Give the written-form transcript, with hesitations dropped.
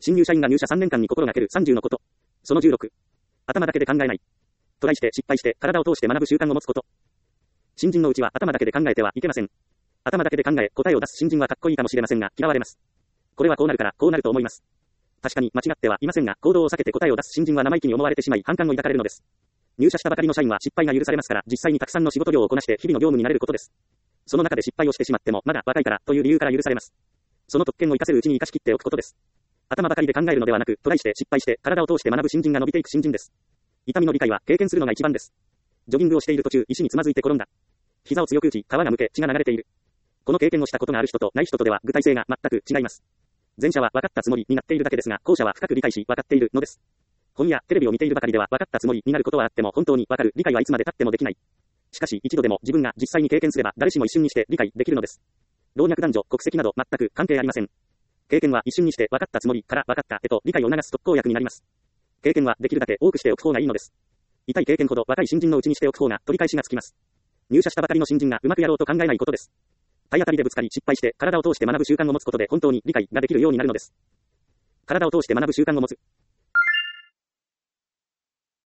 新入社員が入社3年間に心がける30のこと。その16。頭だけで考えない。トライして失敗して体を通して学ぶ習慣を持つこと。新人のうちは頭だけで考えてはいけません。頭だけで考え答えを出す新人はかっこいいかもしれませんが嫌われます。これはこうなるからこうなると思います。確かに間違ってはいませんが、行動を避けて答えを出す新人は生意気に思われてしまい反感を抱かれるのです。入社したばかりの社員は失敗が許されますから、実際にたくさんの仕事量をこなして日々の業務に慣れることです。その中で失敗をしてしまってもまだ若いからという理由から許されます。その特権を活かせるうちに活かしきっておくことです。頭ばかりで考えるのではなく、トライして失敗して体を通して学ぶ新人が伸びていく新人です。痛みの理解は経験するのが一番です。ジョギングをしている途中、石につまずいて転んだ。膝を強く打ち、皮がむけ、血が流れている。この経験をしたことがある人とない人とでは具体性が全く違います。前者は分かったつもりになっているだけですが、後者は深く理解し分かっているのです。本やテレビを見ているばかりでは分かったつもりになることはあっても本当に分かる理解はいつまで経ってもできない。しかし一度でも自分が実際に経験すれば誰しも一瞬にして理解できるのです。老若男女、国籍など全く関係ありません。経験は一瞬にして分かったつもりから分かったへと理解を促す特効薬になります。経験はできるだけ多くしておく方がいいのです。痛い経験ほど若い新人のうちにしておく方が取り返しがつきます。入社したばかりの新人がうまくやろうと考えないことです。体当たりでぶつかり失敗して体を通して学ぶ習慣を持つことで本当に理解ができるようになるのです。体を通して学ぶ習慣を持つ。